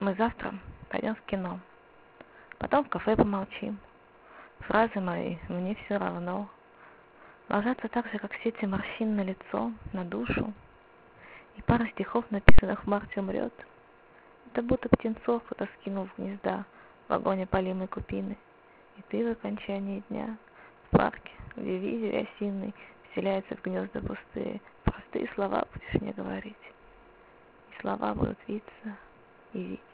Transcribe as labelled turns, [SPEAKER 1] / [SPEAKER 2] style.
[SPEAKER 1] Мы завтра пойдем в кино, потом в кафе помолчим. Фразы мои мне все равно ложатся так же, как сети морщин на лицо, на душу. И пара стихов, написанных в марте, умрет. Это будто птенцов кто-то скинул в гнезда в вагоне полимой купины. И ты в окончании дня в парке, где визирь осинный вселяется в гнезда пустые, простые слова будешь мне говорить. И слова будут виться и виться.